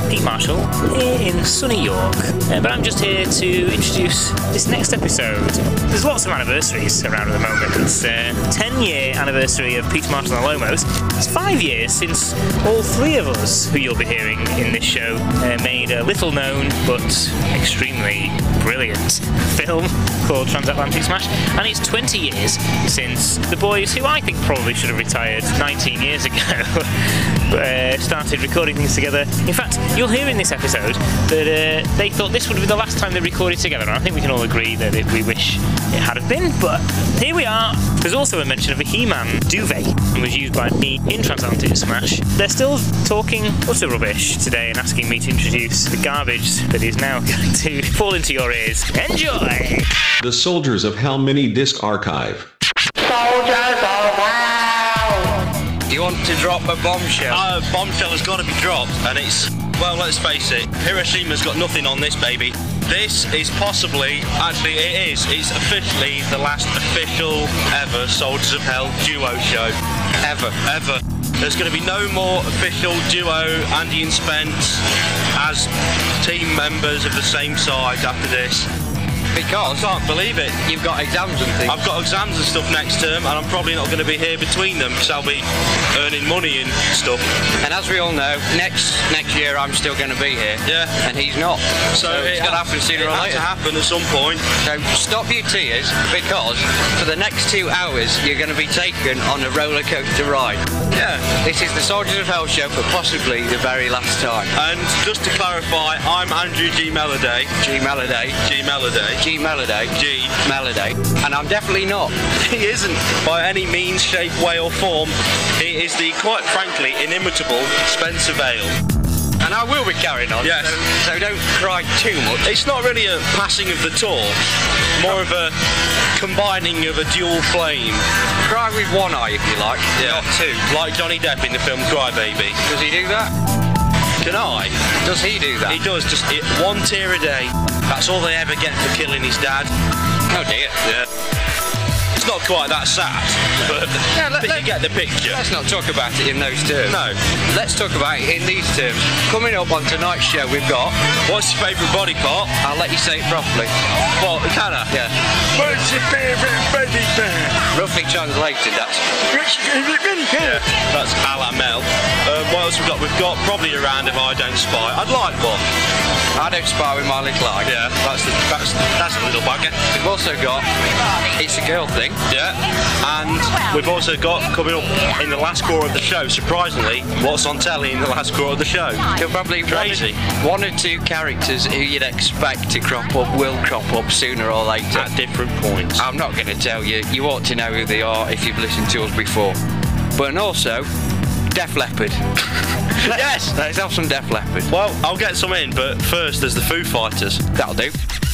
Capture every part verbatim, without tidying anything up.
Pete Marshall, here in sunny York. Uh, but I'm just here to introduce this next episode. There's lots of anniversaries around at the moment. It's a uh, ten year anniversary of Peter Marshall and the Lomos. It's five years since all three of us, who you'll be hearing in this show, uh, made a little known but extremely brilliant film called Transatlantic Smash. And it's twenty years since the boys, who I think probably should have retired nineteen years ago, uh, started recording things together. In fact, you'll hear in this episode that uh, they thought this would be the last time they recorded together, and I think we can all agree that it, we wish it had have been, but here we are. There's also a mention of a He-Man duvet, and was used by me in Transatlantic Smash. They're still talking utter rubbish today and asking me to introduce the garbage that is now going to fall into your ears. Enjoy! The Soldiers of Hell mini disc archive. Soldiers of Hell! Do you want to drop a bombshell? Uh, bombshell has got to be dropped, and it's, well, let's face it, Hiroshima's got nothing on this baby. This is possibly, actually it is, it's officially the last official ever Soldiers of Hell duo show. Ever, ever. There's going to be no more official duo Andy and Spence as team members of the same side after this. Because I can't believe it. You've got exams and things. I've got exams and stuff next term, and I'm probably not going to be here between them, because I'll be earning money and stuff. And as we all know, next next year I'm still going to be here. Yeah. And he's not. So, So it's it going to happen sooner it or had later. to happen at some point. So stop your tears, because for the next two hours you're going to be taken on a roller coaster ride. Yeah. This is the Soldiers of Hell show for possibly the very last time. And just to clarify, I'm Andrew G. Melody. G Melody. G. Melody. G Melody. G. Melody. And I'm definitely not. He isn't by any means, shape, way or form. He is the, quite frankly, inimitable Spencer Vale. And I will be carrying on. Yes. So, so don't cry too much. It's not really a passing of the torch, more of a combining of a dual flame. Cry with one eye if you like, Yeah. not two. Like Johnny Depp in the film Crybaby. Does he do that? Can I? Does he do that? He does, just it, one tear a day. That's all they ever get for killing his dad. Oh dear. Yeah. It's not quite that sad, but, Yeah, let- but let- you get the picture. Let's not talk about it in those terms. No. Let's talk about it in these terms. Coming up on tonight's show we've got... What's your favourite body part? I'll let you say it properly. Well, can I? Yeah. What's your favourite body part? Roughly translated, that's... What's your favourite body part? Yeah, that's a la Mel. Uh, what else we got? We've got probably a round of I Don't Spy. I'd like one. I don't spy with my little eye. Yeah, that's the, that's, that's the little bugger. We've also got It's a Girl Thing. Yeah, and we've also got, coming up in the last quarter of the show, surprisingly, what's on telly in the last quarter of the show. You're probably Crazy. One or, one or two characters who you'd expect to crop up will crop up sooner or later. At different points. I'm not going to tell you. You ought to know who they are if you've listened to us before. But and also, Def Leppard. Yes! Let's have some Def Leppard. Well, I'll get some in, but first there's the Foo Fighters. That'll do.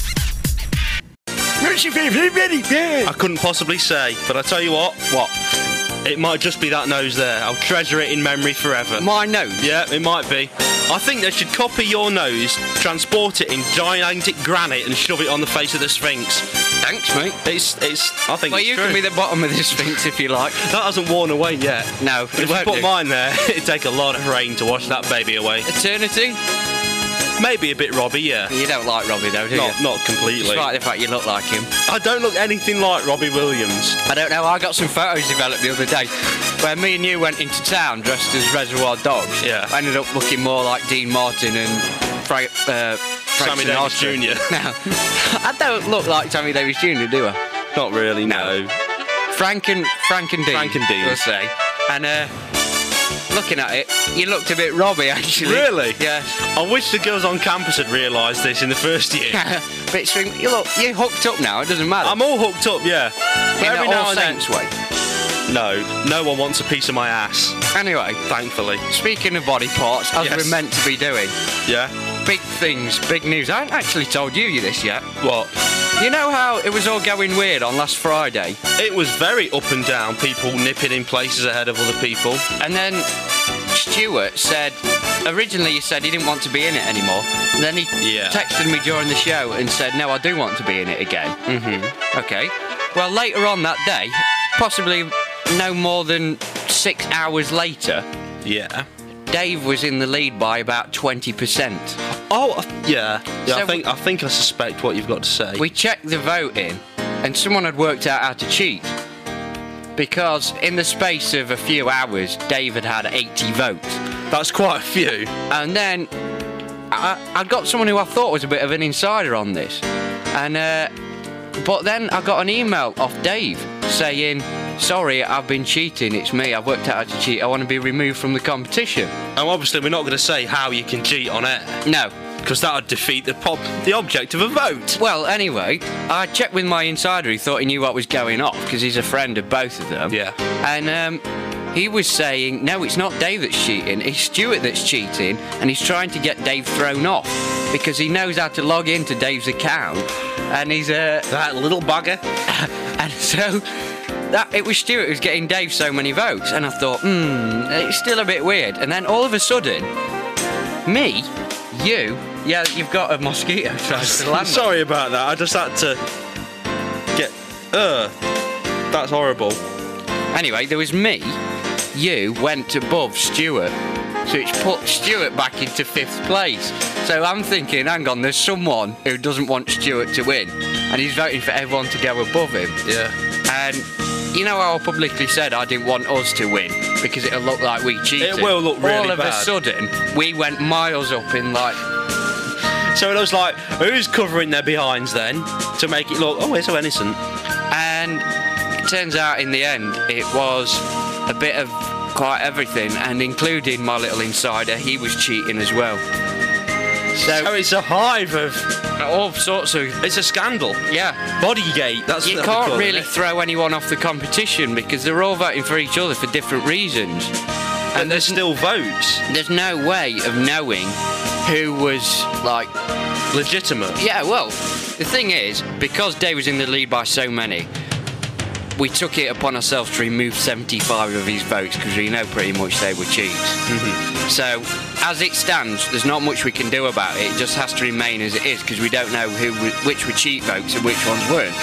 What's your favourite body part? I couldn't possibly say, but I tell you what. What? It might just be that nose there. I'll treasure it in memory forever. My nose? Yeah, it might be. I think they should copy your nose, transport it in gigantic granite and shove it on the face of the Sphinx. Thanks, mate. It's, it's, I think Well, it's you true. can be the bottom of the Sphinx if you like. That hasn't worn away yet. No, If it you won't put do. mine there, it'd take a lot of rain to wash that baby away. Eternity? Maybe a bit Robbie, yeah. You don't like Robbie though, do Not, you? not completely. Despite the fact you look like him. I don't look anything like Robbie Williams. I don't know, I got some photos developed the other day where me and you went into town dressed as Reservoir Dogs. Yeah. I ended up looking more like Dean Martin and Fra- uh, Frank Sammy Davis Sinatra. Junior No, I don't look like Sammy Davis Junior, do I? Not really, no. Frank and Frank and Dean. Frank and Dean. We'll say. And uh, looking at it, you looked a bit Robbie actually. Really? Yeah. I wish the girls on campus had realised this in the first year. Bit swing. You look, you're hooked up now. It doesn't matter. I'm all hooked up, yeah. But in every an now all and then, saints way. no, no one wants a piece of my ass. Anyway, Thankfully. speaking of body parts, as Yes. we're meant to be doing, Yeah. big things, big news. I haven't actually told you this yet. What? You know how it was all going weird on last Friday, It was very up and down. People nipping in places ahead of other people. and then Stuart said, originally he said he didn't want to be in it anymore, and then he Yeah. texted me during the show and said, no, I do want to be in it again. Mm-hmm. Okay. Well, later on that day, possibly no more than six hours later, Yeah. Dave was in the lead by about twenty percent. Oh, uh, yeah. Yeah, So I think I think I suspect what you've got to say. We checked the voting, and someone had worked out how to cheat. Because in the space of a few hours, Dave had had eighty votes. That's quite a few. And then I, I'd got someone who I thought was a bit of an insider on this. And uh, but then I got an email off Dave saying, sorry, I've been cheating, it's me, I've worked out how to cheat, I want to be removed from the competition. And obviously we're not going to say how you can cheat on air, No. because that would defeat the pop, the object of a vote. Well, anyway, I checked with my insider who thought he knew what was going on, because he's a friend of both of them. Yeah. And um, he was saying, no, it's not Dave that's cheating, it's Stuart that's cheating, and he's trying to get Dave thrown off, because he knows how to log into Dave's account, and he's uh, That little bugger. and so that it was Stuart who was getting Dave so many votes, and I thought, hmm, it's still a bit weird. And then all of a sudden, me, you, yeah, you've got a mosquito trying to land. Sorry about that. I just had to get. Uh, that's horrible. Anyway, there was me, you went above Stuart, so it's put Stuart back into fifth place. So I'm thinking, hang on, there's someone who doesn't want Stuart to win, and he's voting for everyone to go above him. Yeah. And you know how I publicly said I didn't want us to win because it'll look like we cheated? It will look really All of a bad. sudden, we went miles up in like... So it was like, who's covering their behinds then to make it look? Oh, it's so innocent. And it turns out in the end, it was a bit of quite everything, and including my little insider, he was cheating as well. So, So it's a hive of. all sorts of... It's a scandal. Yeah. Bodygate. That's You what they're can't calling really it. throw anyone off the competition because they're all voting for each other for different reasons. And there's still votes. There's no way of knowing who was, like... Legitimate. Yeah, well, the thing is, because Dave was in the lead by so many, we took it upon ourselves to remove seventy-five of his votes because we know pretty much they were cheats. Mm-hmm. So, as it stands, there's not much we can do about it. It just has to remain as it is because we don't know who, which were cheat votes and which ones weren't.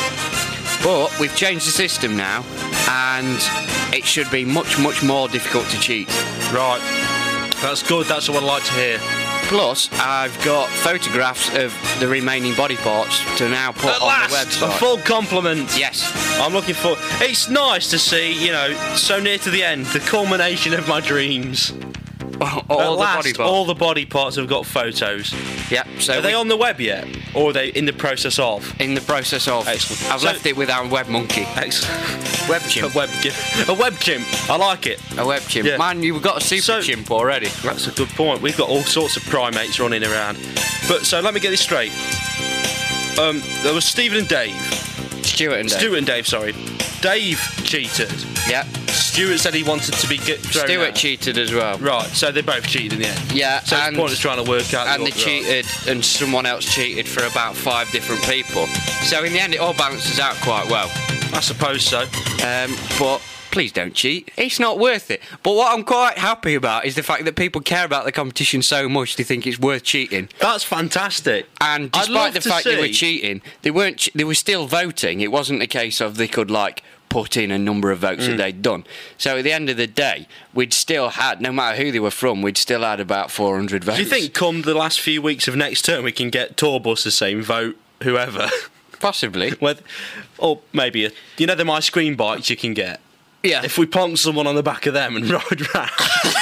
But we've changed the system now, and it should be much, much more difficult to cheat. Right. That's good. That's what I like to hear. Plus, I've got photographs of the remaining body parts to now put At on last, the a website. full compliment. Yes. I'm looking for. It's nice to see, you know, so near to the end, the culmination of my dreams. all At the last, body parts. all the body parts have got photos. Yep. So Are they we- on the web yet, or are they in the process of? in the process of. Excellent. I've So- left it with our web monkey. Excellent. Web A chimp. web, a web chimp. I like it. A web chimp. Yeah. Man, you've got a super So- chimp already. That's a good point. We've got all sorts of primates running around. But so let me get this straight. Um, there was Stephen and Dave. Stuart and Dave. Stuart and Dave, sorry. Dave cheated. Yeah. Stuart said he wanted to be get thrown Stuart out. cheated as well. Right, so they both cheated in the end. Yeah. So and it's pointless trying to work out. and the they cheated, and someone else cheated for about five different people. So in the end, it all balances out quite well. I suppose so. Um, but please don't cheat. It's not worth it. But what I'm quite happy about is the fact that people care about the competition so much they think it's worth cheating. That's fantastic. And I'd despite love the to fact they were see- cheating, they weren't. Ch- they were still voting. It wasn't a case of they could like put in a number of votes Mm. that they'd done. So at the end of the day, we'd still had, no matter who they were from, we'd still had about four hundred votes. Do you think come the last few weeks of next term we can get Tourbus the same vote whoever? Possibly. With, or maybe a, you know them ice cream bikes you can get. Yeah. If we plonk someone on the back of them and ride round.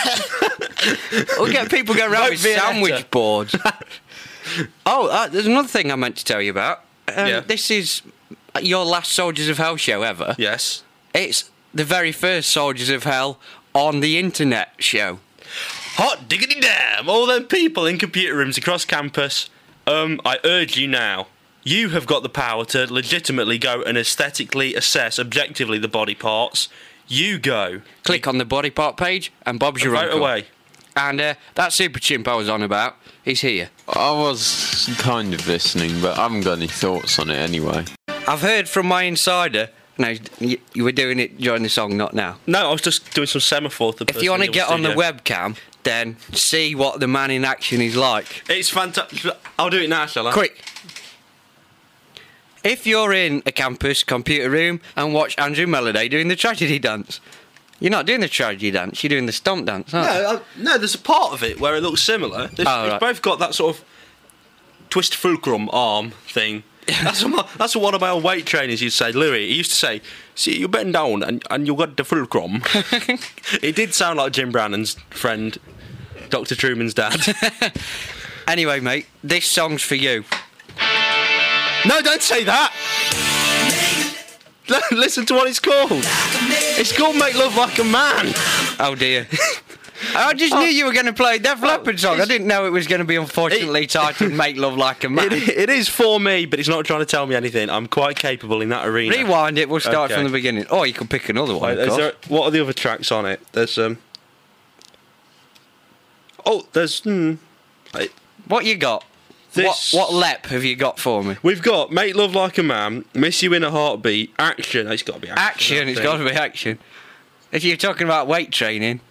We'll get people going around Vote with Viennetta. sandwich boards. Oh, uh, there's another thing I meant to tell you about. Um, Yeah. This is your last Soldiers of Hell show ever. Yes. It's the very first Soldiers of Hell on the internet show. Hot diggity damn! All them people in computer rooms across campus. Um, I urge you now. You have got the power to legitimately go and aesthetically assess objectively the body parts. You go. Click on the body part page, and Bob's your Vote uncle. away. And uh, that super chimp I was on about, he's here. I was kind of listening, but I haven't got any thoughts on it anyway. I've heard from my insider. No, you, you were doing it during the song, not now. No, I was just doing some semaphore. To If you want to get on the webcam, then see what the man in action is like. It's fantastic. I'll do it now, shall I? Quick. If you're in a campus computer room and watch Andrew Melody doing the tragedy dance, You're not doing the tragedy dance, you're doing the stomp dance, aren't you? No, I, no. There's a part of it where it looks similar. They've, Oh, they've right. both got that sort of twist fulcrum arm thing. That's what, my, that's what one of my old weight trainers used to say. Louis, he used to say, "See, you bend down and, and you got the fulcrum." It did sound like Jim Brannan's friend, Doctor Truman's dad. Anyway, mate, this song's for you. No, don't say that. Listen to what it's called. It's called "Make Love Like a Man." Oh dear. I just knew you were going to play a Def Leppard song. I didn't know it was going to be unfortunately titled "Make Love Like a Man." It, it is for me, but it's not trying to tell me anything. I'm quite capable in that arena. Rewind it. We'll start Okay. from the beginning. Or you could pick another one. Wait, of is course. there, what are the other tracks on it? There's um. Oh, there's hmm. Wait, What you got? This- What, what lep have you got for me? we've got "Make Love Like a Man," "Miss You in a Heartbeat," "Action." It's got to be action. Action. It's got to be action. If you're talking about weight training.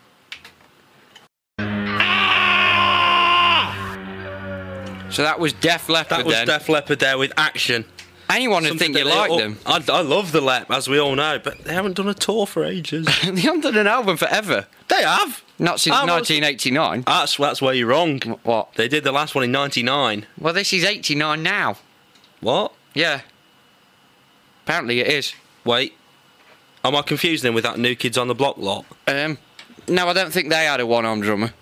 So that was Def Leppard That was then. Def Leppard there with "Action." Anyone would Something think you that they like all- them. I, I love the Lep, as we all know, but they haven't done a tour for ages. They haven't done an album forever. They have. Not since Ah, well, nineteen eighty-nine. That's that's where you're wrong. What? They did the last one in ninety-nine. Well, this is eighty-nine now. What? Yeah. Apparently it is. Wait. Am I confusing them with that New Kids on the Block lot? Um, no, I don't think they had a one-armed drummer.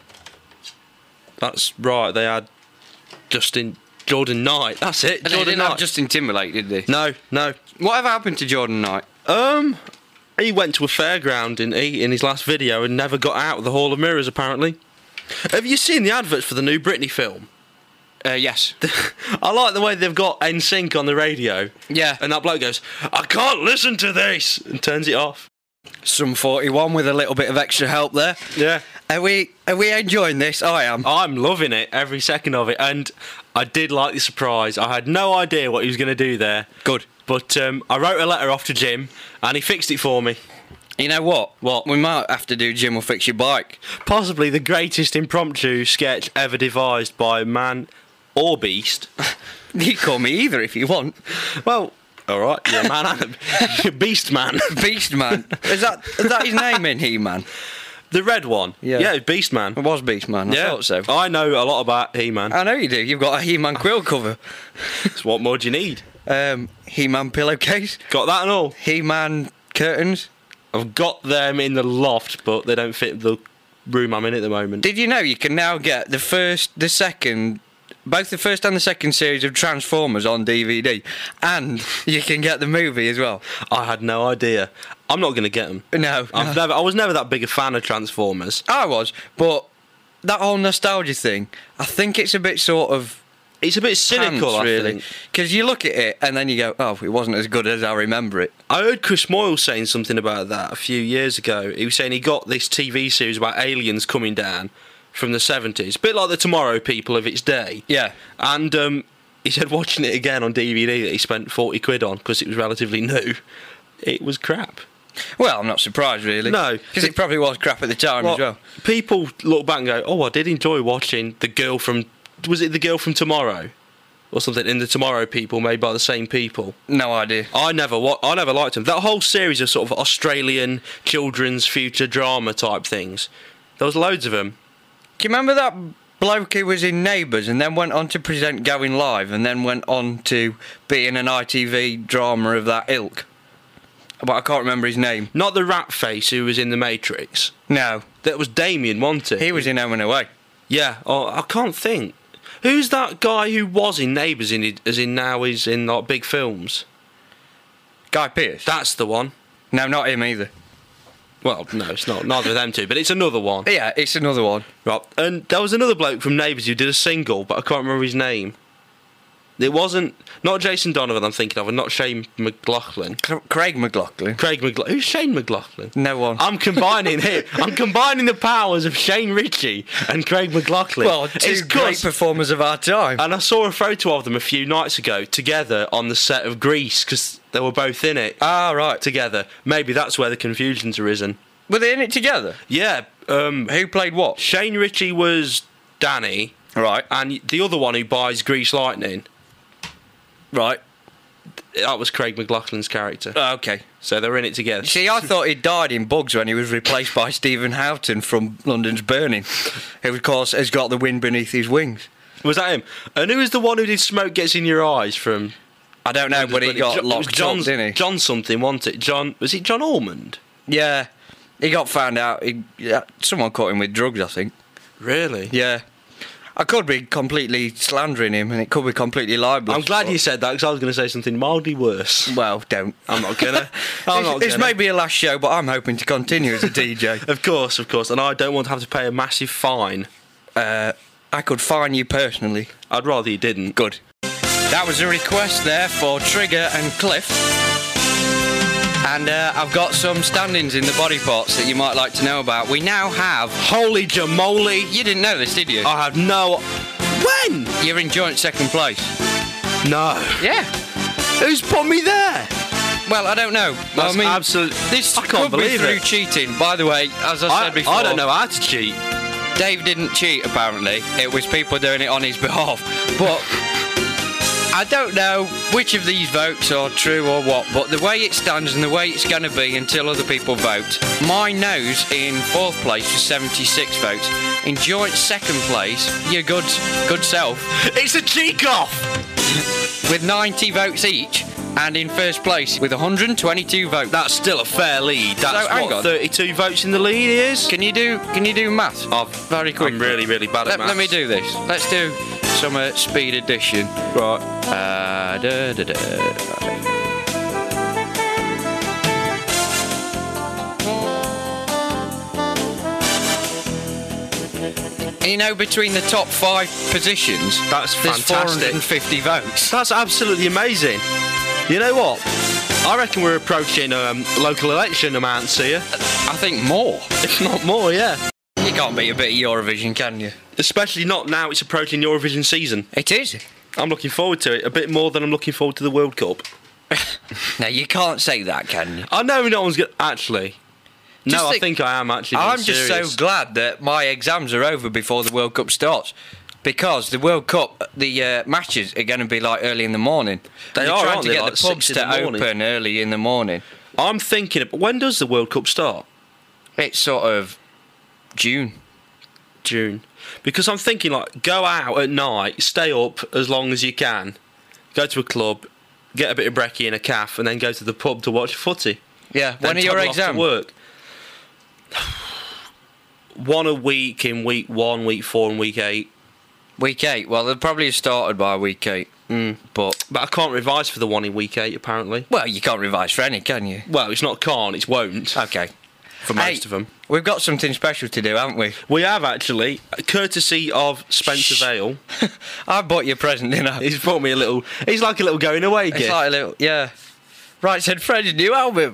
That's right. They had Justin Jordan Knight. That's it. They Jordan didn't Knight. have Justin Timberlake, did they? No, no. Whatever happened to Jordan Knight? Um, he went to a fairground, didn't he, in his last video and never got out of the Hall of Mirrors, apparently. Have you seen the adverts for the new Britney film? Uh, yes. I like the way they've got N Sync on the radio. Yeah. And that bloke goes, "I can't listen to this," and turns it off. Some forty-one with a little bit of extra help there. Yeah. Are we are we enjoying this? I am. I'm loving it, every second of it, and I did like the surprise. I had no idea what he was going to do there. Good. But um, I wrote a letter off to Jim, and he fixed it for me. You know what? What? We might have to do Jim will fix your bike. Possibly the greatest impromptu sketch ever devised by man or beast. You call me either if you want. Well, all right, you're a man and a you're a beast man. Beast Man. Is that is that his name in He-Man? The red one. Yeah. Yeah, Beast Man. It was Beast Man. I Yeah, thought so. I know a lot about He-Man. I know you do. You've got a He-Man quill cover. So what more do you need? Um, He-Man pillowcase. Got that and all. He-Man curtains. I've got them in the loft, but they don't fit the room I'm in at the moment. Did you know you can now get the first, the second, both the first and the second series of Transformers on D V D, and you can get the movie as well? I had no idea. I'm not going to get them. No, I've no. never. I was never that big a fan of Transformers. I was, but that whole nostalgia thing, I think it's a bit sort of It's a bit cynical, pants, I really, think. because you look at it and then you go, "Oh, it wasn't as good as I remember it." I heard Chris Moyle saying something about that a few years ago. He was saying he got this T V series about aliens coming down from the seventies, a bit like the Tomorrow People of its day. Yeah. And um, he said watching it again on D V D that he spent forty quid on because it was relatively new. It was crap. Well, I'm not surprised, really. No. because it probably was crap at the time as well. People look back and go, "Oh, I did enjoy watching the girl from was it the girl from Tomorrow or something in the Tomorrow People made by the same people." No idea. I never wa- I never liked them. That whole series of sort of Australian children's future drama type things. There was loads of them. Do you remember that bloke who was in Neighbours and then went on to present Going Live and then went on to be in an I T V drama of that ilk? But I can't remember his name. Not the rat face who was in The Matrix. No, That was Damien, wasn't it? he was in Home and Away. Yeah. Oh, I can't think. Who's that guy who was in Neighbours in it, as in now he's in like big films? Guy Pearce. That's the one. No, not him either. Well, no, it's not. Neither of them two, but it's another one. Yeah, it's another one. Right. And there was another bloke from Neighbours who did a single, but I can't remember his name. It wasn't not Jason Donovan I'm thinking of, and not Shane McLaughlin. C- Craig McLaughlin. Craig McLaughlin. Who's Shane McLaughlin? No one. I'm combining here. I'm combining the powers of Shane Ritchie and Craig McLaughlin. Well, two It's great 'cause- performers of our time. And I saw a photo of them a few nights ago together on the set of Grease because they were both in it Ah, right. together. Maybe that's where the confusion's arisen. Were they in it together? Yeah. Um, Who played what? Shane Ritchie was Danny, Right. and the other one who buys Grease Lightning. Right. That was Craig McLachlan's character. Oh, okay. So they were in it together. See, I thought he'd died in Bugs when he was replaced by Stephen Houghton from London's Burning, who, of course, has got the wind beneath his wings. Was that him? And who was the one who did Smoke Gets in Your Eyes from... I don't know, but he got John, locked John, up, didn't he? John something, wasn't it? John... Was it John Ormond? Yeah. He got found out. He, yeah, someone caught him with drugs, I think. Really? Yeah. I could be completely slandering him, and it could be completely libelous. I'm glad but- you said that, because I was going to say something mildly worse. Well, don't. I'm not gonna. I'm not This gonna. may be a last show, but I'm hoping to continue as a D J. Of course, of course. And I don't want to have to pay a massive fine. Uh, I could fine you personally. I'd rather you didn't. Good. That was a request there for Trigger and Cliff. And uh, I've got some standings in the body parts that you might like to know about. We now have... Holy jamoly! You didn't know this, did you? I have no... When? You're in joint second place. No. Yeah. Who's put me there? Well, I don't know. That's I mean, absolute- This I can't could be believe through it. cheating. By the way, as I, I, said before... I don't know how to cheat. Dave didn't cheat, apparently. It was people doing it on his behalf. But I don't know which of these votes are true or what, but the way it stands and the way it's going to be until other people vote, my nose in fourth place with seventy-six votes. In joint second place, your good, good self, It's a cheek-off! with ninety votes each. And in first place with one hundred twenty-two votes. That's still a fair lead. That's So, hang what, on. thirty-two votes in the lead he is? Can you do Can you do maths? Oh, Very quick. I'm really, really bad at Let, let me maths. do this. Let's do some uh, speed addition. Right. Uh, da, da, da. You know, between the top five positions, That's there's fantastic. four hundred fifty votes. That's absolutely amazing. You know what? I reckon we're approaching um, local election amounts here. I think more. If not more, yeah. You can't beat a bit of Eurovision, can you? Especially not now it's approaching Eurovision season. It is. I'm looking forward to it a bit more than I'm looking forward to the World Cup. Now, you can't say that, can you? I know no one's going to... Actually... Just no, think- I think I am actually being I'm just serious. so glad that my exams are over before the World Cup starts. Because the World Cup, the uh, matches are going to be like early in the morning. They They're are, trying aren't to they? get Like the pubs six in to the morning. open early in the morning. I'm thinking... Of, when does the World Cup start? It's sort of June. June. Because I'm thinking, like, go out at night, stay up as long as you can, go to a club, get a bit of brekkie and a calf, and then go to the pub to watch footy. Yeah. Then When are your toddle off to exams? work. One a week in week one, week four, and week eight. Week eight. Well, they'll probably have started by week eight. Mm. But But I can't revise for the one in week eight, apparently. well, you can't revise for any, can you? Well, it's not can't, it's won't. Okay. For Hey, most of them. We've got something special to do, haven't we? We have actually, courtesy of Spencer Shh. Vale. I bought you a present, didn't I? He's bought me a little. He's like a little going away It's gift. like a little, yeah. Right, said Fred's new album.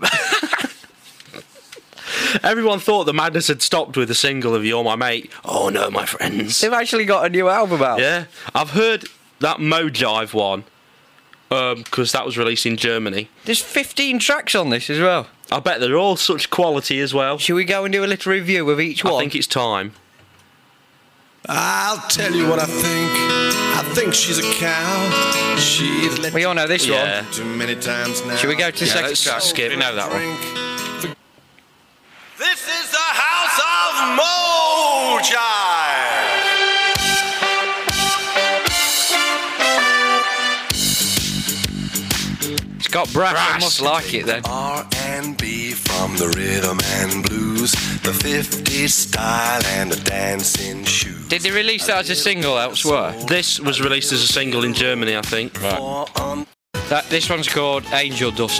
Everyone thought the madness had stopped with the single of "You're My Mate." Oh no, my friends. They've actually got a new album out. Yeah, I've heard that Mojive one because that was released in Germany. There's fifteen tracks on this as well. I bet they're all such quality as well. Should we go and do a little review of each one? I think it's time. I'll tell you what I think. I think she's a cow. She's let We all know this Yeah. one. too many times now. Should we go to the Yeah, second let's track? skip. We know that one. Drink. This is the house of Mojive. It's got brass. I Brass. must like it then. R and B from the rhythm and blues, the fifties style and the dancing shoes. Did they release that as a single elsewhere? This was released as a single in Germany, I think. For on That this one's called Angel Dust.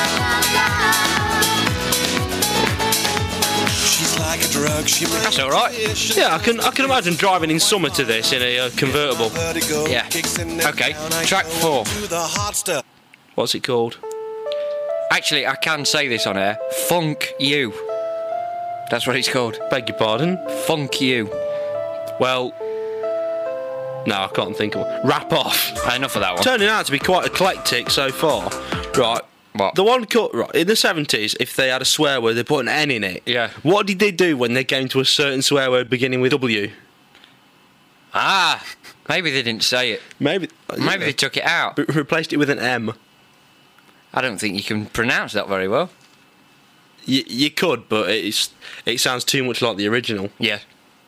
she's like a drug. She makes That's all right. Yeah, I can I can imagine driving in summer to this in a uh, convertible. vertigo. Yeah. Kicks in Okay, down, I track go four. to the hot stuff. What's it called? Actually, I can say this on air. Funk You. That's what it's called. Beg your pardon. Funk You. Well, no, I can't think of one. Wrap Off. Enough of that one. Turning out to be quite eclectic so far. Right. What? The one cut right in the seventies, if they had a swear word, they put an N in it. Yeah. What did they do when they came to a certain swear word beginning with W? Ah, maybe they didn't say it. Maybe. Maybe they took it out. Re- replaced it with an M. I don't think you can pronounce that very well. You, you could, but it's it sounds too much like the original. Yeah.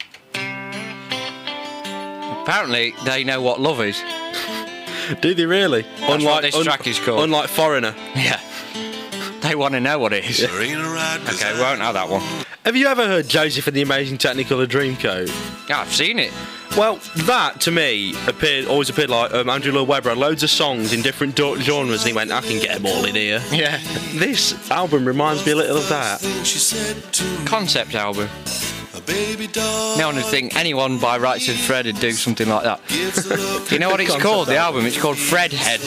Apparently, they know what love is. Do they really? That's unlike what this un- track is called. Unlike Foreigner. Yeah. They want to know what it is. Okay, we won't have that one. Have you ever heard Joseph and the Amazing Technicolor Dreamcoat? Yeah, I've seen it. Well, that to me appeared always appeared like um, Andrew Lloyd Webber had loads of songs in different do- genres, and he went, "I can get them all in here." Yeah. This album reminds me a little of that. Concept album. No one would think anyone by Right Said Fred would do something like that. You know what it's Concept called? The album. album. It's called Fred Head.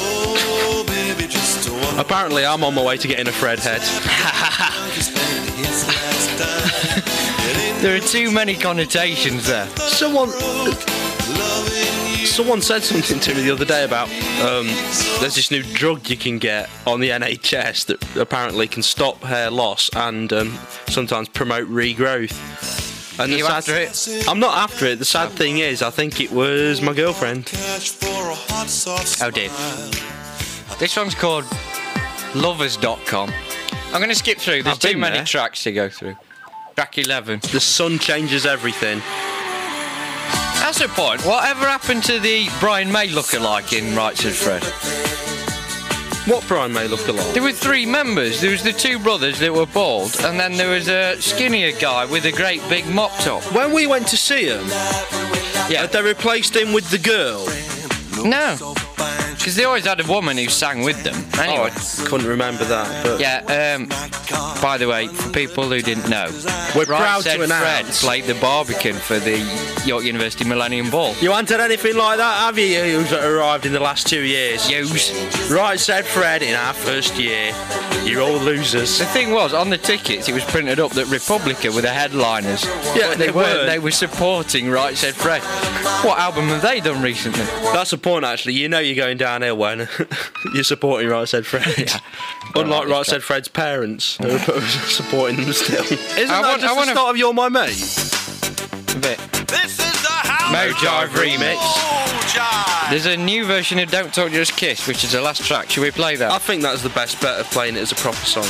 Apparently, I'm on my way to getting a Fred head. There are too many connotations there. Someone, someone said something to me the other day about um, there's this new drug you can get on the N H S that apparently can stop hair loss and um, sometimes promote regrowth. And Are the you sad- after it? I'm not after it. The sad thing is, I think it was my girlfriend. Oh dear. This one's called lovers dot com. I'm going to skip through. There's I've too been many there. tracks to go through. Track eleven. The sun changes everything. That's the point. Whatever happened to the Brian May lookalike in Right Said Fred? What Brian May look alike? There were three members. There was the two brothers that were bald, and then there was a skinnier guy with a great big mop top. When we went to see him, Yeah. had they replaced him with the girl? No. Because they always had a woman who sang with them. Anyway. Oh, I couldn't remember that. But Yeah, um, by the way, for people who didn't know, We're Right proud Said to Fred announce- played the Barbican for the York University Millennium Ball. you wanted anything like that, have you? You who's arrived in the last two years. Use. Right said Fred in our first year. You're all losers. The thing was, on the tickets, it was printed up that Republica were the headliners. Yeah, but they, they weren't. were. They were supporting Right Said Fred. What album have they done recently? That's the point, actually. You know you're going downhill when you're supporting Right Said Fred. Yeah. Unlike Right, Right Said Fred's parents, who are supporting them still. Isn't I that want- just I wanna- the start of You're My Mate? A bit. This is the house. Mojive remix. Mojive. There's a new version of Don't Talk Just Kiss, which is the last track. Should we play that? I think that's the best bet of playing it as a proper song.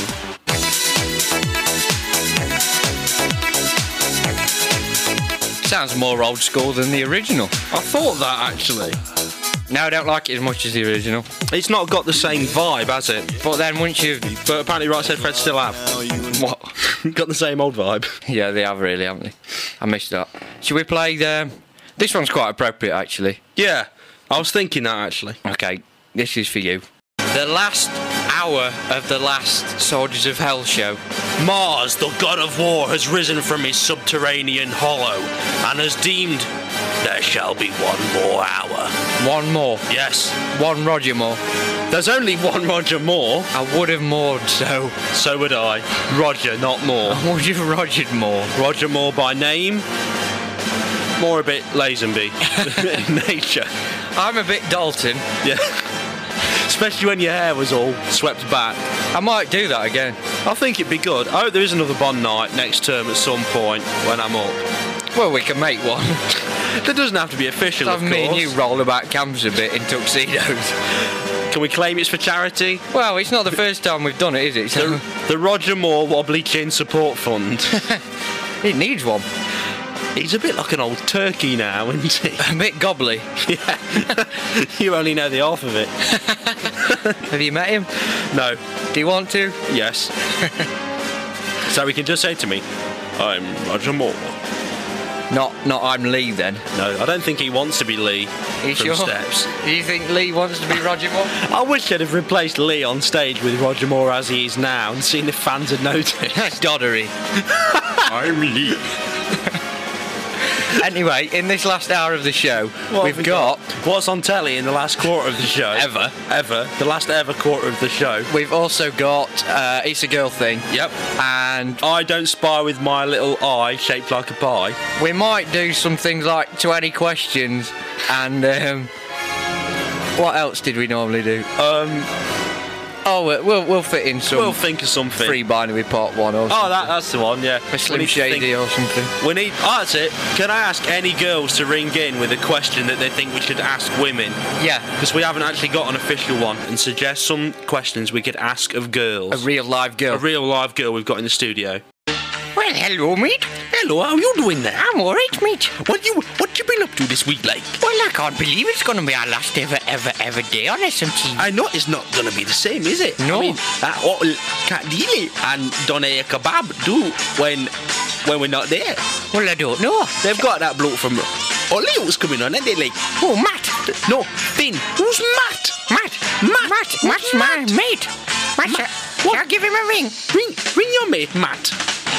Sounds more old school than the original. I thought that, actually. No, I don't like it as much as the original. It's not got the same vibe, has it? But then once you... But apparently Right Said Fred still have. What? Got the same old vibe. Yeah, they have really, haven't they? I missed that. Should we play the... This one's quite appropriate, actually. Yeah, I was thinking that, actually. Okay, this is for you. The last hour of the last Soldiers of Hell show. Mars, the god of war, has risen from his subterranean hollow and has deemed there shall be one more hour. One more. Yes, One Roger Moore. there's only one Roger Moore. I would have moored, so... So would I. Roger, not Moore. I would have Rogered more. Roger Moore by name. More a bit Lazenby in nature. I'm a bit Dalton. Yeah. Especially when your hair was all swept back. I might do that again. I think it'd be good. I hope there is another Bond night next term at some point when I'm up. Well, we can make one. That doesn't have to be official, Have of me and you course. roll about campus a bit in tuxedos. Can we claim it's for charity? Well, it's not the first time we've done it, is it? So The, the Roger Moore Wobbly Chin Support Fund. it needs one. He's a bit like an old turkey now, isn't he? A bit gobbly. Yeah. You only know the half of it. Have you met him? No. Do you want to? Yes. So he can just say to me, I'm Roger Moore. Not, not I'm Lee then. No, I don't think he wants to be Lee Are you from sure? Steps. Do you think Lee wants to be Roger Moore? I wish they'd have replaced Lee on stage with Roger Moore as he is now and seen if fans had noticed. That's doddery. I'm Lee. Anyway, in this last hour of the show, What we've have we got, What's on telly in the last quarter of the show? Ever. Ever. The last ever quarter of the show. we've also got uh, It's a Girl Thing. Yep. And I don't spy with my little eye shaped like a pie. we might do some things like twenty questions and um, what else did we normally do? Um. Oh, we'll we'll, we'll fit in some. We'll think of something. Free Barnaby Part One or. Oh, that, that's the one. Yeah. A Slim We need to Shady think- or something. We need. Oh, that's it. Can I ask any girls to ring in with a question that they think we should ask women? Yeah. Because we haven't actually got an official one, and suggest some questions we could ask of girls. A real live girl. A real live girl we've got in the studio. Well, hello, mate. Hello, how you doing there? I'm alright, mate. What you what you been up to this week, like? Well, I can't believe it's going to be our last ever, ever, ever day on S M T. I know it's not gonna be the same, is it? No. I mean, uh, what will Cat Dealey and Donair Kebab do when when we're not there? Well, I don't know. They've got that bloke from Hollyoaks coming on, and they like, Oh, Matt. no, Finn. Who's Matt? Matt. Matt. Matt. Matt's my mate. Matt. Matt. What? I'll give him a ring. Ring, ring your mate, Matt.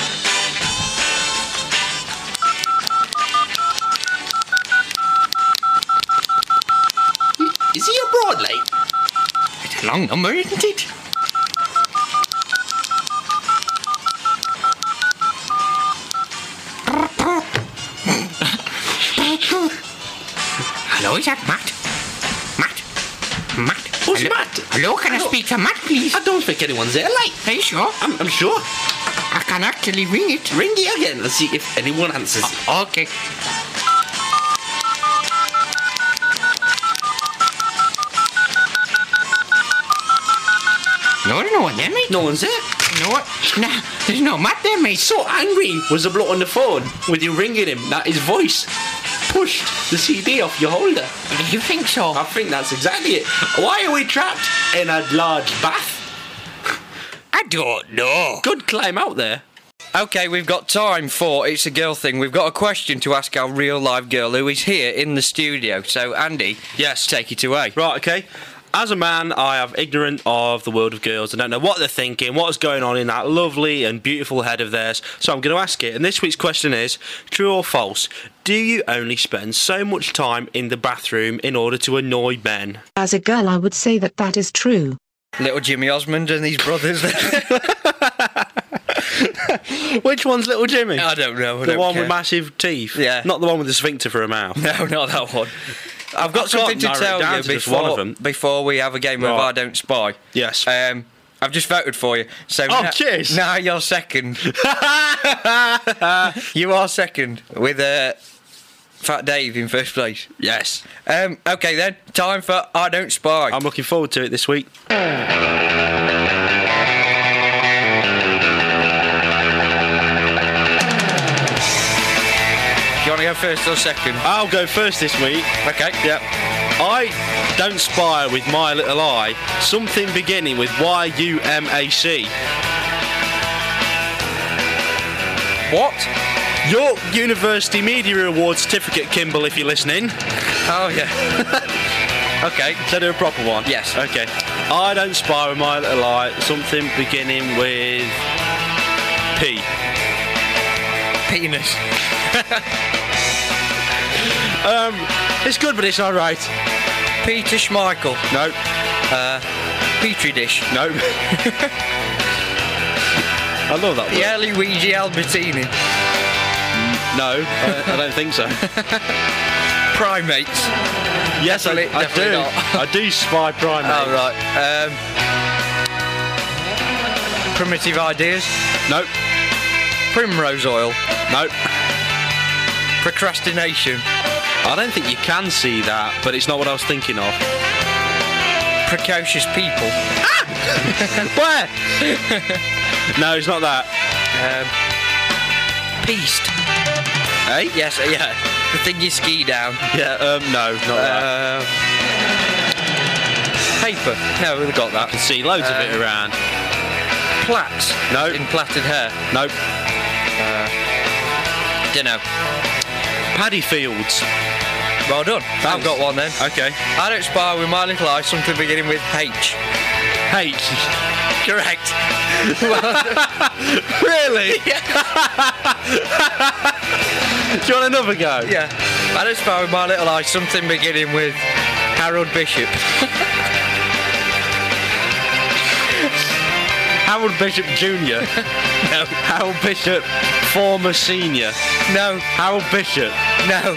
Is he abroad, like? It's a long number, isn't it? Hello, is that Matt? Matt? Matt? Who's Hello? Matt? Hello, can I Hello? speak to Matt, please? I don't think anyone's there, like. Are you sure? I'm, I'm sure. I can actually ring it. Ring it again. Let's see if anyone answers. Okay. No, there's no one there, mate. No one's there. No one. Nah, there's no Matt there, mate. So angry was the bloke on the phone with you ringing him that his voice pushed the C D off your holder. Do you think so? I think that's exactly it. Why are we trapped in a large bath? I don't know. Good climb out there. Okay, we've got time for It's a Girl Thing. We've got a question to ask our real live girl who is here in the studio. So, Andy, Yes. take it away. Right, okay. As a man, I am ignorant of the world of girls. I don't know what they're thinking, what's going on in that lovely and beautiful head of theirs. So I'm going to ask it. And this week's question is, true or false? Do you only spend so much time in the bathroom in order to annoy men? As a girl, I would say that that is true. Little Jimmy Osmond and his brothers. Which one's little Jimmy? I don't know. I the don't one care. with massive teeth? Yeah. Not the one with the sphincter for a mouth? No, not that one. I've got I something can't to narrow it tell down you to just one before, of them. before we have a game of Right. I Don't Spy. Yes. Um, I've just voted for you. So Oh, now, cheers. Now you're second. You are second with uh, Fat Dave in first place. Yes. Um, okay then, time for I Don't Spy. I'm looking forward to it this week. Do you want to go first or second? I'll go first this week. Okay. Yep. I don't spy with my little eye something beginning with Y U M A C. What? York University Media Award certificate, Kimball, if you're listening. Oh yeah. Okay. So do a proper one. Yes. Okay. I don't spy with my little eye something beginning with P. Penis. Um, it's good, but it's not right. Peter Schmeichel. No. Petri dish. No. I love that word. Yeah, Luigi Albertini. No, I, I don't think so. Primates. Yes, I, Definitely- I definitely do. not. I do spy primates. Oh, right. Um, primitive ideas. Nope. Primrose oil. Nope. Procrastination. I don't think you can see that, but it's not what I was thinking of. Precocious people. Where? No, it's not that. Um, Beast. Hey? Yes, uh, yeah. The thing you ski down. Yeah, um, no, not that. Uh, paper. No, we've got I that. can see loads of it um, around. Plaits. No. In plaited hair. Nope. Dunno. Paddy fields. Well done. I've got one then. Okay. I don't spy with my little eye something beginning with H. H. Correct. Really? Do you want another go? Yeah. I don't spy with my little eye something beginning with Harold Bishop. Harold Bishop Junior No. Harold Bishop, former senior. No. Harold Bishop. No.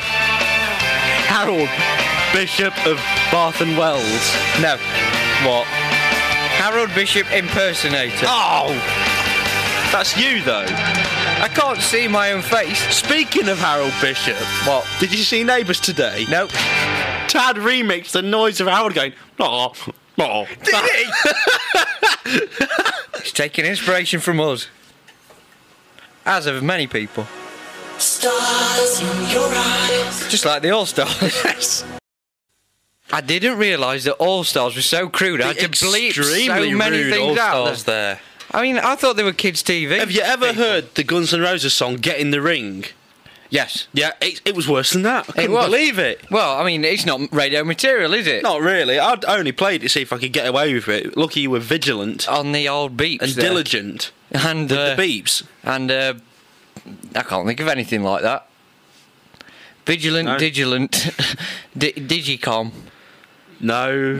Harold Bishop of Bath and Wells. No. What? Harold Bishop impersonator. Oh! That's you, though. I can't see my own face. Speaking of Harold Bishop, What? did you see Neighbours today? Nope. Tad remixed the noise of Harold going, oh, oh. Did he? He's taking inspiration from us. As of many people. Stars in your eyes. Just like the All-Stars. Yes. I didn't realise that All-Stars were so crude. I had to bleep Extremely so many rude things out. All-Stars there. I mean, I thought they were kids' T V. Have you ever people. heard the Guns N' Roses song "Get in the Ring"? Yes. Yeah, it, it was worse than that. I couldn't was. believe it. Well, I mean, it's not radio material, is it? Not really. I'd only played it to see if I could get away with it. Lucky you were vigilant On the old beeps. and there. diligent And, with uh, the beeps. And, uh, I can't think of anything like that. Vigilant, No. digilant, di- digicom. No.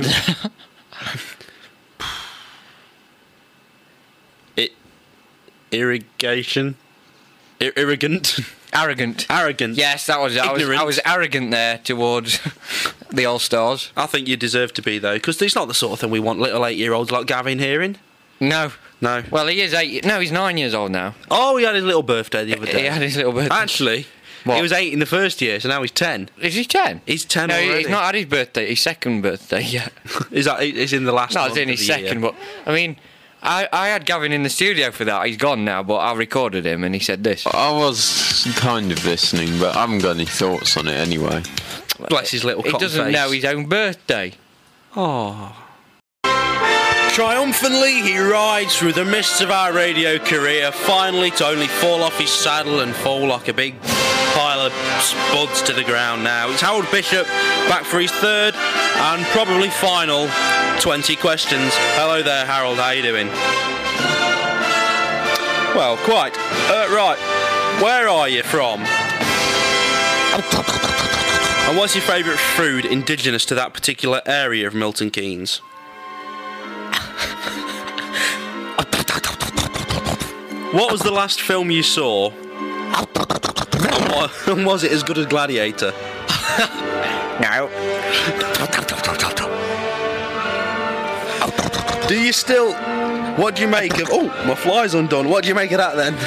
it. Irrigation. Ir- irrigant. Arrogant. Arrogant. Yes, that was it. I was, Ignorant. I was arrogant there towards the All-Stars. I think you deserve to be, though, because it's not the sort of thing we want little eight-year-olds like Gavin hearing. No. No. Well, he is eight. No, he's nine years old now. Oh, he had his little birthday the other day. He had his little birthday. Actually, What? he was eight in the first year, so now he's ten. Is he ten? He's ten No, already. he's not had his birthday. His second birthday yet. Is that? It's in the last. No, month it's in of his the second. year. But I mean, I I had Gavin in the studio for that. He's gone now, but I recorded him, and he said this. I was kind of listening, but I haven't got any thoughts on it anyway. Bless his little He cotton doesn't face. know his own birthday. Oh. Triumphantly, he rides through the mists of our radio career, finally to only fall off his saddle and fall like a big pile of spuds to the ground now. It's Harold Bishop, back for his third and probably final twenty questions. Hello there, Harold, how you doing? Well, quite. Uh, right, where are you from? And what's your favourite food indigenous to that particular area of Milton Keynes? What was the last film you saw? And wa- and was it as good as Gladiator? No. Do you still... What do you make of... Oh, my fly's undone. What do you make of that then?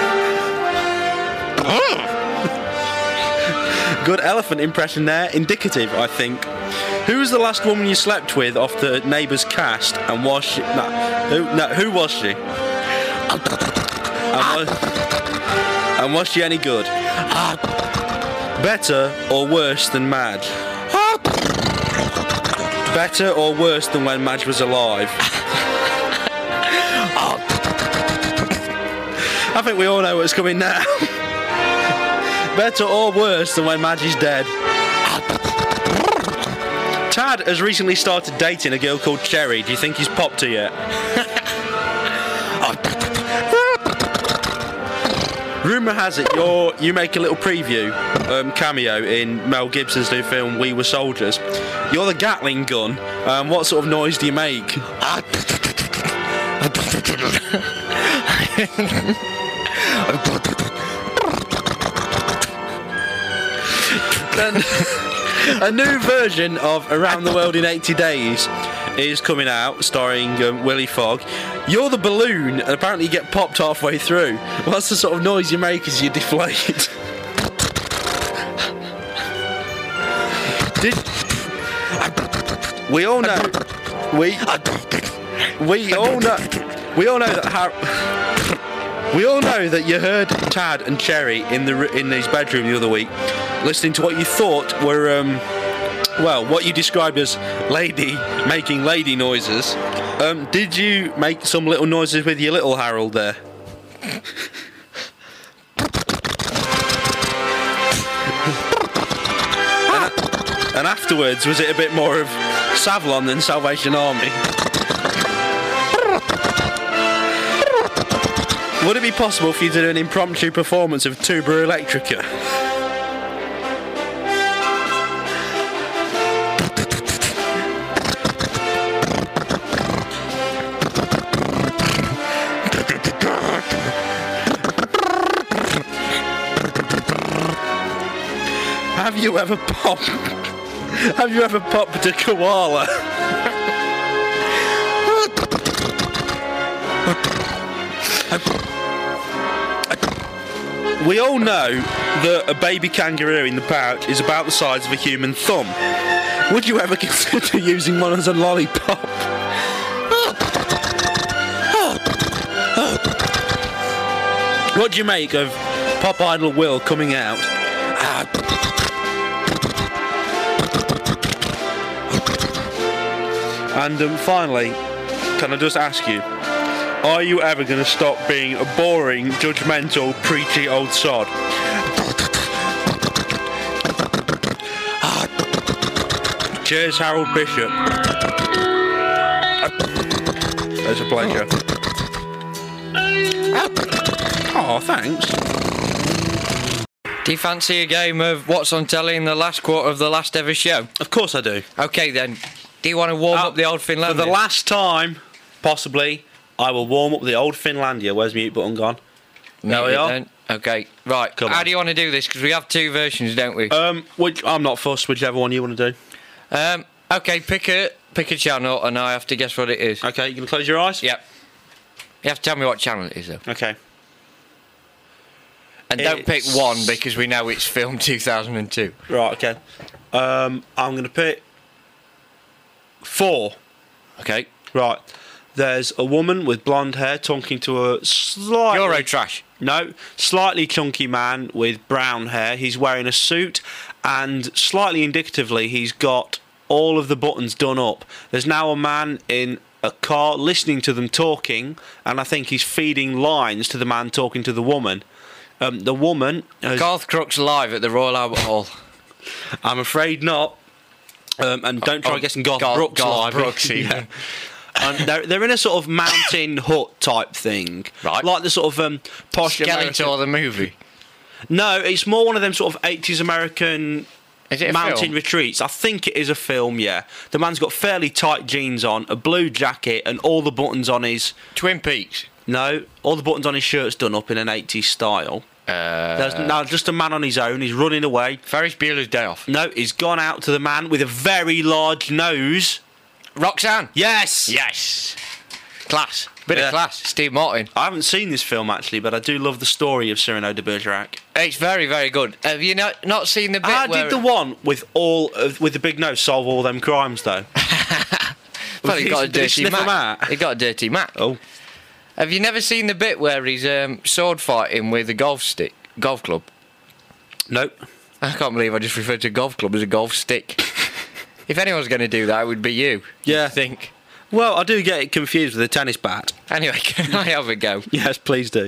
Good elephant impression there. Indicative, I think. Who was the last woman you slept with off the Neighbours cast? And was she... No, who, no, who was she? And was, and was she any good? Better or worse than Madge? Better or worse than when Madge was alive? I think we all know what's coming now. Better or worse than when Madge is dead? Tad has recently started dating a girl called Cherry. Do you think he's popped her yet? Rumour has it you're, you make a little preview um, cameo in Mel Gibson's new film We Were Soldiers. You're the Gatling gun. Um, what sort of noise do you make? And a new version of Around the World in eighty days is coming out, starring um, Willie Fogg. You're the balloon, and apparently you get popped halfway through. What's the sort of noise you make as you deflate? Did we all know? We we all know. We all know that Har- we all know that you heard Tad and Cherry in the in his bedroom the other week, listening to what you thought were um, well, what you described as lady making lady noises. Um, did you make some little noises with your little Harold there? and, and afterwards, was it a bit more of Savlon than Salvation Army? Would it be possible for you to do an impromptu performance of Tuba Electrica? Have you ever popped? Have you ever popped a koala? We all know that a baby kangaroo in the pouch is about the size of a human thumb. Would you ever consider using one as a lollipop? What do you make of Pop Idol Will coming out? And um, finally, can I just ask you, are you ever going to stop being a boring, judgmental, preachy old sod? Cheers, Harold Bishop. It's a pleasure. Oh, thanks. Do you fancy a game of What's on Telly in the last quarter of the last ever show? Of course I do. Okay then. Do you want to warm Uh, up the old Finlandia? For the last time, possibly, I will warm up the old Finlandia. Where's mute button gone? There we Mute it are. then. Okay, right. Come How on. do you want to do this? Because we have two versions, don't we? Um, which I'm not fussed. Whichever one you want to do. Um, okay, pick a pick a channel, and I have to guess what it is. Okay, you gonna close your eyes? Yep. You have to tell me what channel it is, though. Okay. And don't pick It's- one because we know it's filmed two thousand two. Right. Okay. Um, I'm gonna pick four. Okay. Right. There's a woman with blonde hair talking to a slightly Euro trash. No, slightly chunky man with brown hair. He's wearing a suit, and slightly indicatively, he's got all of the buttons done up. There's now a man in a car listening to them talking, and I think he's feeding lines to the man talking to the woman. Um, the woman has, Garth Crooks live at the Royal Albert Hall. I'm afraid not. Um, and don't try Oh, guessing Garth, Garth- Brooks Garth live. Brooks, yeah. And they're, they're in a sort of mountain hut type thing. Right. Like the sort of um, posh American... Skeletor the movie. No, it's more one of them sort of eighties American Is it a mountain film? retreats. I think it is a film, yeah. The man's got fairly tight jeans on, a blue jacket, and all the buttons on his... Twin Peaks. No, all the buttons on his shirt's done up in an eighties style. Uh, There's now just a man on his own. He's running away. Ferris Bueller's Day Off. No, he's gone out to the man with a very large nose. Roxanne. Yes! Yes. Class. Bit Yeah. of class. Steve Martin. I haven't seen this film, actually, but I do love the story of Cyrano de Bergerac. It's very, very good. Have you not, not seen the bit How where... did the one with all of, with the big nose solve all them crimes, though? Well, he got a Did he dirty sniff 'em Mac. out? He got a dirty Mac. Oh. Have you never seen the bit where he's um, sword fighting with a golf stick, golf club? Nope. I can't believe I just referred to a golf club as a golf stick. If anyone's going to do that, it would be you. Yeah. I think. Well, I do get it confused with a tennis bat. Anyway, can I have a go? Yes, please do.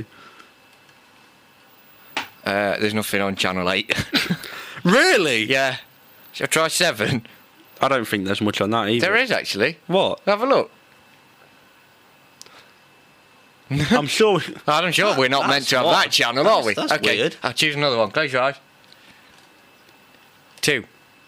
Uh, there's nothing on Channel eight. Really? Yeah. Shall I try seven? I don't think there's much on that either. There is, actually. What? Have a look. I'm sure. I'm sure we're not That's meant to have odd. that channel, are we? That's- that's okay, weird. I'll choose another one. Close your eyes. Two.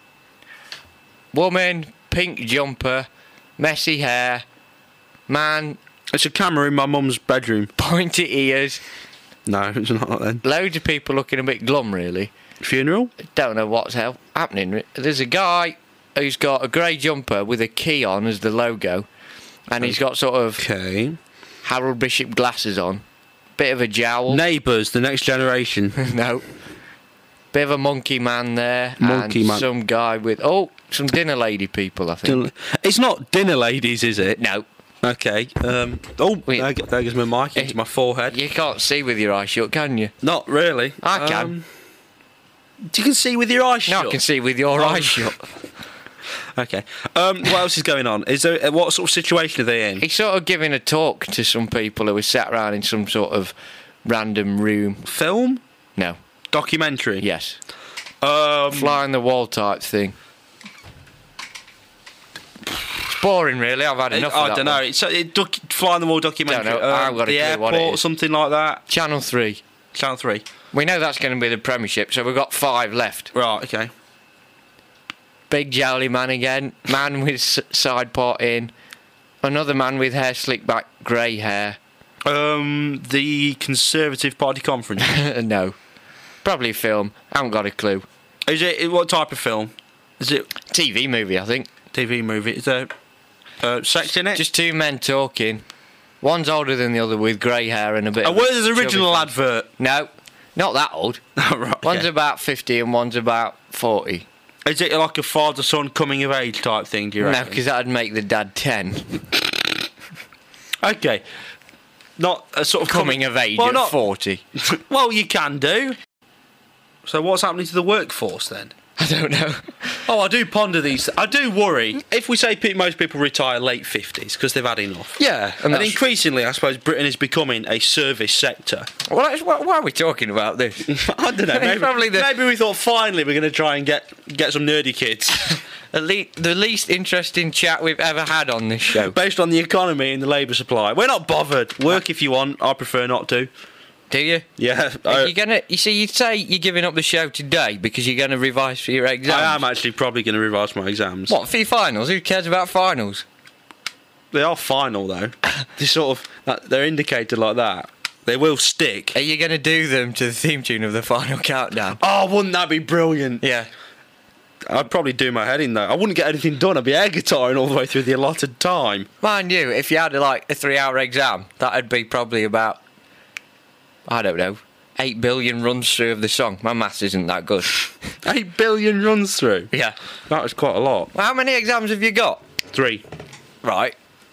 Woman, pink jumper, messy hair, man, It's a camera in my mum's bedroom. pointy ears, No, it's not then. loads of people looking a bit glum, really. Funeral? Don't know what's hell happening. There's a guy who's got a grey jumper with a key on as the logo, and he's got sort of Okay. Harold Bishop glasses on. Bit of a jowl. Neighbours, the next generation. No. Bit of a monkey man there. Monkey and man. some guy with... Oh, some dinner lady people, I think. It's not dinner ladies, is it? No. Okay. Um. Oh, Wait. there, there goes my mic into Eh, my forehead. You can't see with your eyes shut, can you? Not really. I can. Um, you can see with your eyes No, shut. I can see with your Oh. eyes shut. Okay. Um. What else is going on? Is there uh, what sort of situation are they in? He's sort of giving a talk to some people who were sat around in some sort of random room. Film? No. Documentary? Yes. Um. Fly on the wall type thing. It's boring, really. I've had enough I of that don't know. one. It's a it, doc, fly on the wall documentary. Don't know. I haven't Um, got a the clue what airport, it is. something like that. Channel three. Channel three. We know that's going to be the Premiership, so we've got five left. Right. Okay. Big jowly man again. Man with s- side part in. Another man with hair slicked back, grey hair. Um. The Conservative Party conference. No. Probably a film. I haven't got a clue. Is it what type of film? Is it T V movie, I think. T V movie? Is there uh, sex in it? Just two men talking. One's older than the other with grey hair and a bit. And of a where's the chubby original face. advert? No, not that old. Oh, right, One's yeah. about fifty and one's about forty. Is it like a father-son coming of age type thing, do you No, reckon? because that'd make the dad ten. Okay. Not a sort of Coming com- of age well, at not- forty. Well, you can do. So what's happening to the workforce then? I don't know. Oh, I do ponder these. I do worry. If we say pe- most people retire late fifties because they've had enough. Yeah, And, that's- increasingly, I suppose Britain is becoming a service sector. Well, that's, why, why are we talking about this? I don't know. It's Maybe, probably the- maybe we thought finally we're going to try and get get some nerdy kids. the, le- the least interesting chat we've ever had on this show. Based on the economy and the labour supply. We're not bothered. Work if you want. I prefer not to. Do you? Yeah. Are I, you gonna? You see, you'd say you're giving up the show today because you're going to revise for your exams. I am actually probably going to revise my exams. What for your finals? Who cares about finals? They are final though. They sort of that- they're indicated like that. They will stick. Are you going to do them to the theme tune of the final countdown? Oh, wouldn't that be brilliant? Yeah. I'd probably do my head in though. I wouldn't get anything done. I'd be air guitaring all the way through the allotted time. Mind you, if you had like a three-hour exam, that'd be probably about, I don't know, eight billion runs through of the song. My maths isn't that good. Eight billion runs through. Yeah. That was quite a lot. Well, how many exams have you got? Three. Right.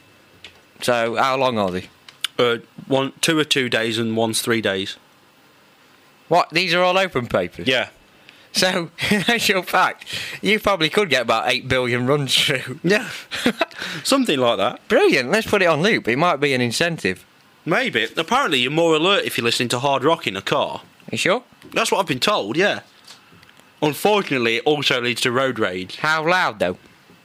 So how long are they? Uh, one, two are two days and one's three days. What? These are all open papers. Yeah. So, in actual fact, you probably could get about eight billion runs through. Yeah. Something like that. Brilliant. Let's put it on loop. It might be an incentive. Maybe. Apparently, you're more alert if you're listening to hard rock in a car. You sure? That's what I've been told. Yeah. Unfortunately, it also leads to road rage. How loud though?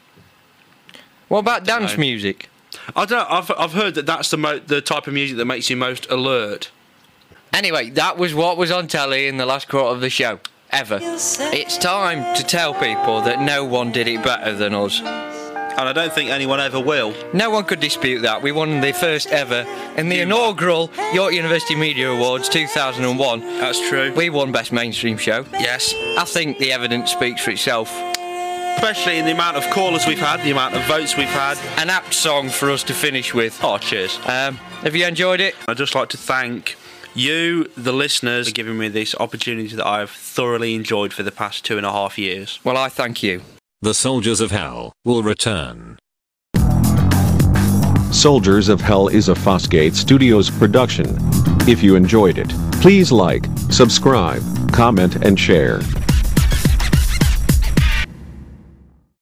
What about dance know. music? I don't know. I've I've heard that that's the mo- the type of music that makes you most alert. Anyway, that was what was on telly in the last quarter of the show. Ever. It's time to tell people that no one did it better than us. And I don't think anyone ever will. No one could dispute that. We won the first ever in the inaugural York University Media Awards two thousand one. That's true. We won Best Mainstream Show. Yes. I think the evidence speaks for itself. Especially in the amount of callers we've had, the amount of votes we've had. An apt song for us to finish with. Oh, cheers. Um, have you enjoyed it? I'd just like to thank you, the listeners, for giving me this opportunity that I've thoroughly enjoyed for the past two and a half years. Well, I thank you. The Soldiers of Hell will return. Soldiers of Hell is a Fosgate Studios production. If you enjoyed it, please like, subscribe, comment and share.